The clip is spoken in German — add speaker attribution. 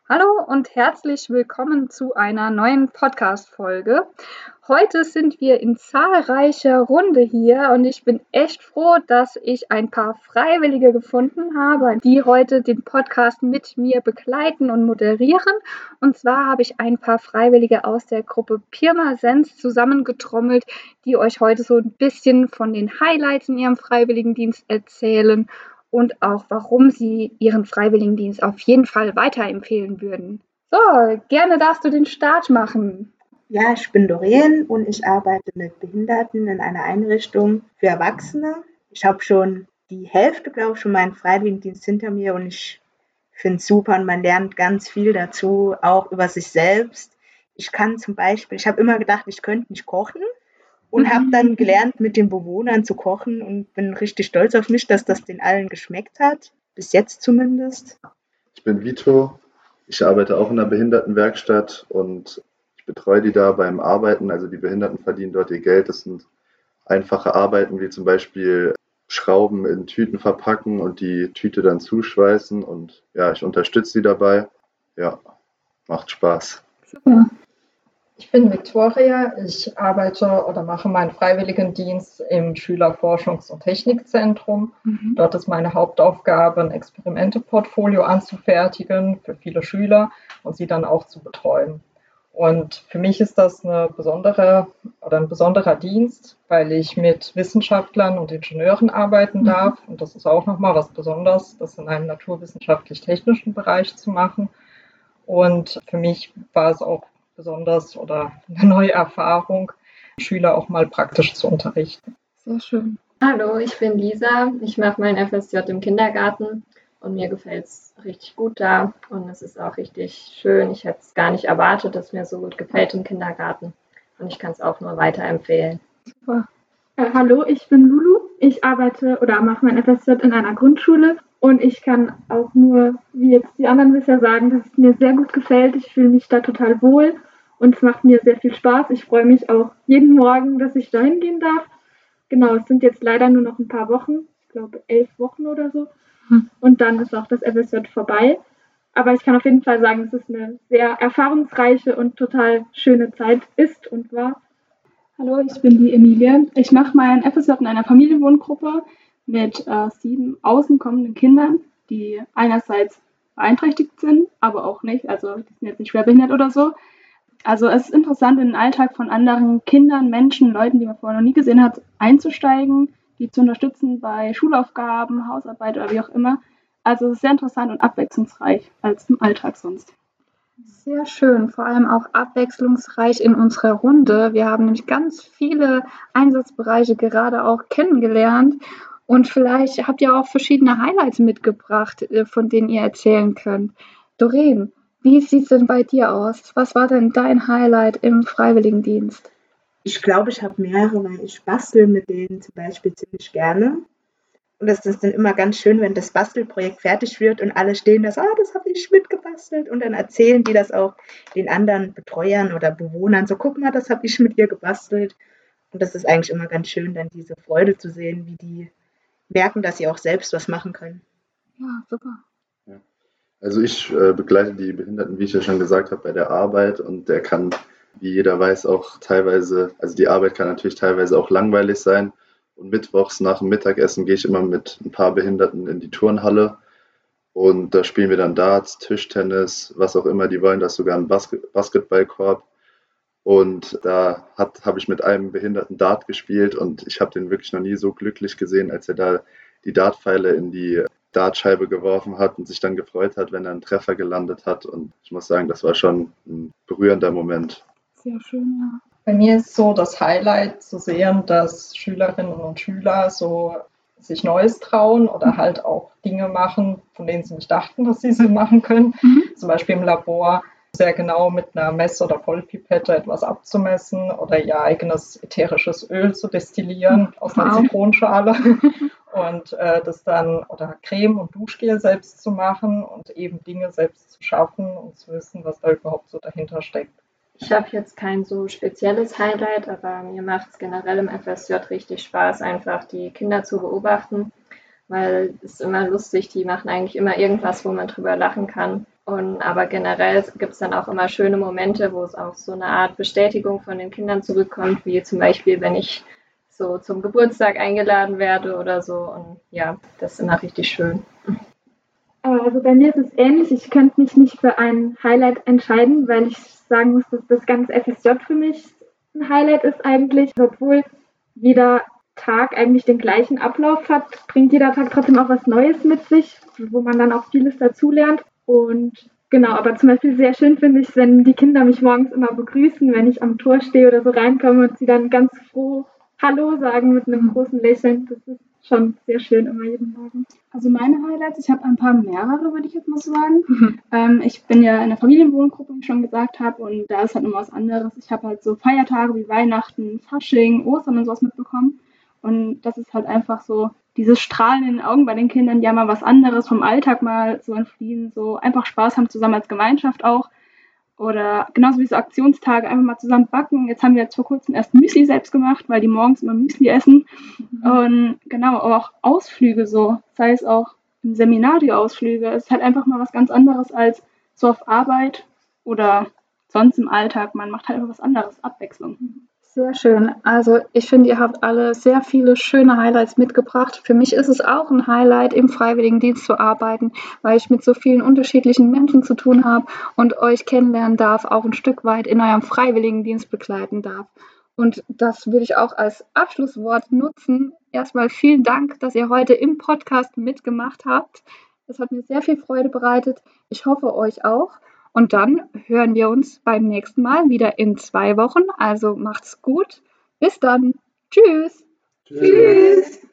Speaker 1: Hallo und herzlich willkommen zu einer neuen Podcast-Folge. Heute sind wir in zahlreicher Runde hier und ich bin echt froh, dass ich ein paar Freiwillige gefunden habe, die heute den Podcast mit mir begleiten und moderieren. Und zwar habe ich ein paar Freiwillige aus der Gruppe Pirmasens zusammengetrommelt, die euch heute so ein bisschen von den Highlights in ihrem Freiwilligendienst erzählen und auch, warum sie ihren Freiwilligendienst auf jeden Fall weiterempfehlen würden. So, gerne darfst du den Start machen.
Speaker 2: Ja, ich bin Doreen und ich arbeite mit Behinderten in einer Einrichtung für Erwachsene. Ich habe schon die Hälfte, glaube ich, von meinem Freiwilligendienst hinter mir und ich finde es super und man lernt ganz viel dazu, auch über sich selbst. Ich habe immer gedacht, ich könnte nicht kochen und habe dann gelernt, mit den Bewohnern zu kochen und bin richtig stolz auf mich, dass das den allen geschmeckt hat, bis jetzt zumindest.
Speaker 3: Ich bin Vito, ich arbeite auch in der Behindertenwerkstatt und ich betreue die da beim Arbeiten. Also die Behinderten verdienen dort ihr Geld. Das sind einfache Arbeiten wie zum Beispiel Schrauben in Tüten verpacken und die Tüte dann zuschweißen. Und ja, ich unterstütze sie dabei. Ja, macht Spaß.
Speaker 1: Super.
Speaker 4: Ich bin Viktoria, ich arbeite oder mache meinen Freiwilligendienst im Schülerforschungs- und Technikzentrum. Dort ist meine Hauptaufgabe, ein Experimenteportfolio anzufertigen für viele Schüler und sie dann auch zu betreuen. Und für mich ist das ein besonderer Dienst, weil ich mit Wissenschaftlern und Ingenieuren arbeiten darf. Und das ist auch nochmal was Besonderes, das in einem naturwissenschaftlich-technischen Bereich zu machen. Und für mich war es auch besonders oder eine neue Erfahrung, Schüler auch mal praktisch zu unterrichten.
Speaker 1: Sehr schön.
Speaker 5: Hallo, ich bin Lisa. Ich mache mein FSJ im Kindergarten und mir gefällt es richtig gut da und es ist auch richtig schön. Ich hätte es gar nicht erwartet, dass mir so gut gefällt im Kindergarten und ich kann es auch nur weiterempfehlen.
Speaker 1: Super.
Speaker 6: Hallo, ich bin Lulu. Ich arbeite oder mache mein FSJ in einer Grundschule und ich kann auch nur, wie jetzt die anderen bisher sagen, dass es mir sehr gut gefällt. Ich fühle mich da total wohl und es macht mir sehr viel Spaß. Ich freue mich auch jeden Morgen, dass ich da hingehen darf. Genau, es sind jetzt leider nur noch ein paar Wochen, ich glaube 11 Wochen oder so. Und dann ist auch das FSJ vorbei. Aber ich kann auf jeden Fall sagen, dass es eine sehr erfahrungsreiche und total schöne Zeit ist und war.
Speaker 7: Hallo, ich bin die Emilie. Ich mache mein FSJ in einer Familienwohngruppe mit 7 außenkommenden Kindern, die einerseits beeinträchtigt sind, aber auch nicht. Also die sind jetzt nicht schwerbehindert oder so. Also es ist interessant, in den Alltag von anderen Kindern, Menschen, Leuten, die man vorher noch nie gesehen hat, einzusteigen, die zu unterstützen bei Schulaufgaben, Hausarbeit oder wie auch immer. Also es ist sehr interessant und abwechslungsreich als im Alltag sonst.
Speaker 1: Sehr schön, vor allem auch abwechslungsreich in unserer Runde. Wir haben nämlich ganz viele Einsatzbereiche gerade auch kennengelernt und vielleicht habt ihr auch verschiedene Highlights mitgebracht, von denen ihr erzählen könnt. Doreen, wie sieht es denn bei dir aus? Was war denn dein Highlight im Freiwilligendienst?
Speaker 2: Ich glaube, ich habe mehrere, weil ich bastel mit denen zum Beispiel ziemlich gerne. Und das ist dann immer ganz schön, wenn das Bastelprojekt fertig wird und alle stehen da so, das habe ich mitgebastelt. Und dann erzählen die das auch den anderen Betreuern oder Bewohnern so, guck mal, das habe ich mit ihr gebastelt. Und das ist eigentlich immer ganz schön, dann diese Freude zu sehen, wie die merken, dass sie auch selbst was machen können.
Speaker 1: Ja, super.
Speaker 3: Also ich begleite die Behinderten, wie ich ja schon gesagt habe, bei der Arbeit und der kann, wie jeder weiß, auch teilweise, also die Arbeit kann natürlich teilweise auch langweilig sein. Und mittwochs nach dem Mittagessen gehe ich immer mit ein paar Behinderten in die Turnhalle und da spielen wir dann Darts, Tischtennis, was auch immer die wollen, da ist sogar ein Basketballkorb. Und da habe ich mit einem Behinderten Dart gespielt und ich habe den wirklich noch nie so glücklich gesehen, als er da die Dartpfeile in die Dartscheibe geworfen hat und sich dann gefreut hat, wenn er einen Treffer gelandet hat. Und ich muss sagen, das war schon ein berührender Moment.
Speaker 1: Sehr schön, ja.
Speaker 4: Bei mir ist so das Highlight zu sehen, dass Schülerinnen und Schüler so sich Neues trauen oder halt auch Dinge machen, von denen sie nicht dachten, dass sie machen können. Zum Beispiel im Labor sehr genau mit einer Mess- oder Vollpipette etwas abzumessen oder ihr eigenes ätherisches Öl zu destillieren aus einer Zitronenschale und das dann oder Creme und Duschgel selbst zu machen und eben Dinge selbst zu schaffen und zu wissen, was da überhaupt so dahinter steckt.
Speaker 5: Ich habe jetzt kein so spezielles Highlight, aber mir macht es generell im FSJ richtig Spaß, einfach die Kinder zu beobachten, weil es ist immer lustig, die machen eigentlich immer irgendwas, wo man drüber lachen kann. Aber generell gibt es dann auch immer schöne Momente, wo es auch so eine Art Bestätigung von den Kindern zurückkommt, wie zum Beispiel, wenn ich so zum Geburtstag eingeladen werde oder so. Und ja, das ist immer richtig schön.
Speaker 6: Also bei mir ist es ähnlich. Ich könnte mich nicht für ein Highlight entscheiden, weil ich sagen muss, dass das ganze FSJ für mich ein Highlight ist eigentlich. Obwohl jeder Tag eigentlich den gleichen Ablauf hat, bringt jeder Tag trotzdem auch was Neues mit sich, wo man dann auch vieles dazulernt. Und genau, aber zum Beispiel sehr schön finde ich, wenn die Kinder mich morgens immer begrüßen, wenn ich am Tor stehe oder so reinkomme und sie dann ganz froh Hallo sagen mit einem großen Lächeln. Das ist schon sehr schön immer jeden Morgen.
Speaker 7: Also meine Highlights, ich habe ein paar mehrere, würde ich jetzt mal sagen. Ich bin ja in der Familienwohngruppe, wie ich schon gesagt habe, und da ist halt immer was anderes. Ich habe halt so Feiertage wie Weihnachten, Fasching, Ostern und sowas mitbekommen. Und das ist halt einfach so dieses Strahlen in den Augen bei den Kindern, ja mal was anderes vom Alltag mal so entfliehen, so einfach Spaß haben zusammen als Gemeinschaft auch. Oder genauso wie so Aktionstage, einfach mal zusammen backen. Jetzt haben wir vor kurzem erst Müsli selbst gemacht, weil die morgens immer Müsli essen. Und genau, aber auch Ausflüge so, sei es auch im Seminar die Ausflüge. Es ist halt einfach mal was ganz anderes als so auf Arbeit oder sonst im Alltag. Man macht halt einfach was anderes, Abwechslung.
Speaker 1: Sehr schön. Also ich finde, ihr habt alle sehr viele schöne Highlights mitgebracht. Für mich ist es auch ein Highlight, im Freiwilligendienst zu arbeiten, weil ich mit so vielen unterschiedlichen Menschen zu tun habe und euch kennenlernen darf, auch ein Stück weit in eurem Freiwilligendienst begleiten darf. Und das würde ich auch als Abschlusswort nutzen. Erstmal vielen Dank, dass ihr heute im Podcast mitgemacht habt. Es hat mir sehr viel Freude bereitet. Ich hoffe, euch auch. Und dann hören wir uns beim nächsten Mal wieder in 2 Wochen. Also macht's gut. Bis dann. Tschüss.
Speaker 3: Tschüss.